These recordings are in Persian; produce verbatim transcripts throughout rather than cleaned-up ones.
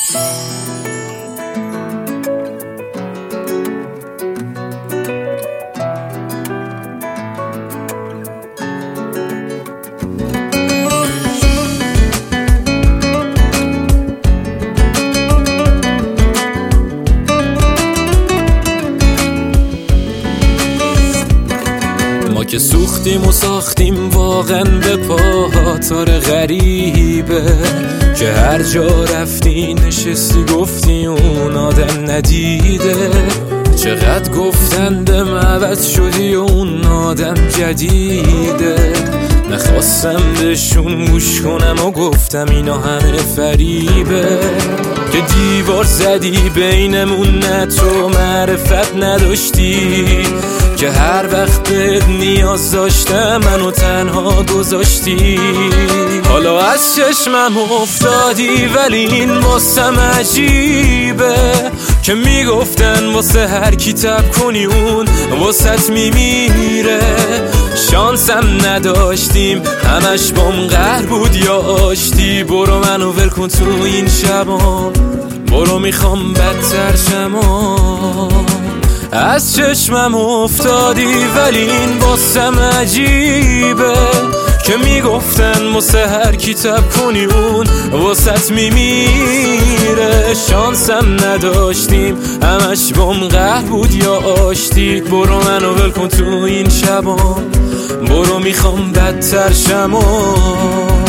ما که سوختیم و ساختیم واقعا به پاتار غریبه که هر جا رفتی نشستی گفتی اون آدم ندیده. چقدر گفتن به عوض شدی و اون آدم جدیده. نخواستم بهشون گوش کنم و گفتم اینا همه فریبه که دیوار زدی بینمون، نه تو معرفت نداشتی که هر وقت بهت نیاز داشتم منو تنها گذاشتی. حالا از چشمم افتادی ولی این واسم عجیبه که میگفتن واسه هر کی تب کنی اون واسط میمیره. شانسم نداشتیم همش بام قهر بود یا آشتی. برو منو ول کن تو این شبام، برو میخوام بدتر شمام. از چشمم افتادی ولی این واسم عجیبه که میگفتن واسه هر کی تب کنی اون واسط میمیره. شانسم نداشتیم همش بام قهر بود یا آشتی. برو منو ول کن تو این شبام، برو میخوام بدتر شمام.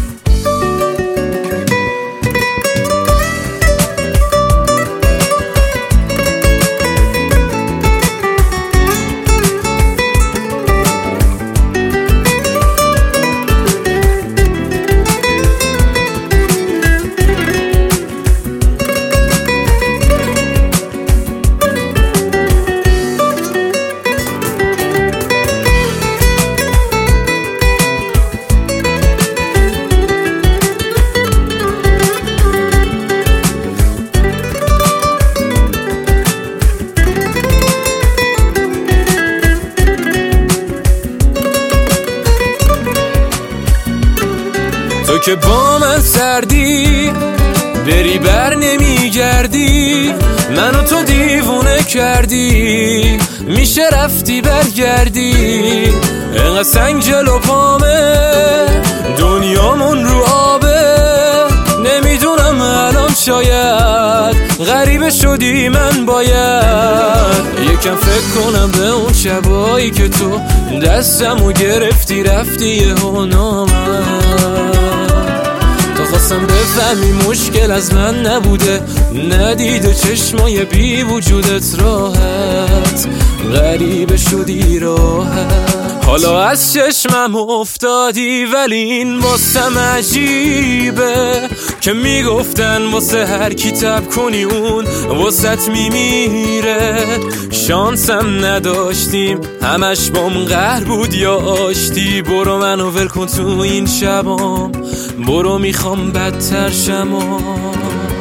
تو که با من سردی بری بر نمیگردی، منو تو دیوونه کردی، میشه رفتی برگردی. اینقدر سنگ جلو پامه دنیامون رو آبه، نمیدونم الان شاید غریبه شدی من باید یکم فکر کنم به اون شبایی که تو دستمو گرفتی رفتی یهو نامد. تا خواستم بفهمی مشکل از من نبوده، ندیده چشمای بی وجودت راحت غریبه شدی راحت. حالا از چشمم افتادی ولی این واسم عجیبه که میگفتن واسه هر کی تب کنی اون واسط میمیره. شانسم نداشتیم همش بام قهر بود یا آشتی. برو منو ول کن تو این شبام، برو میخوام بدتر شمام.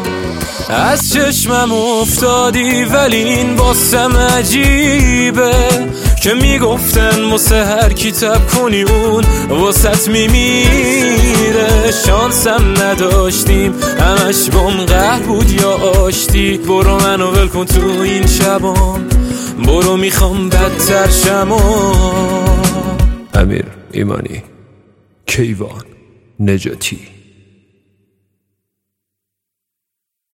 از چشمم افتادی ولی این واسم عجیبه که میگفتن واسه هر کی تب کنی اون واسط میمیره. شانسم نداشتیم همش بام قهر بود یا آشتی. برو منو ول کن تو این شبام، برو میخوام بدتر شمام. امیر ایمانی، کیوان نجاتی.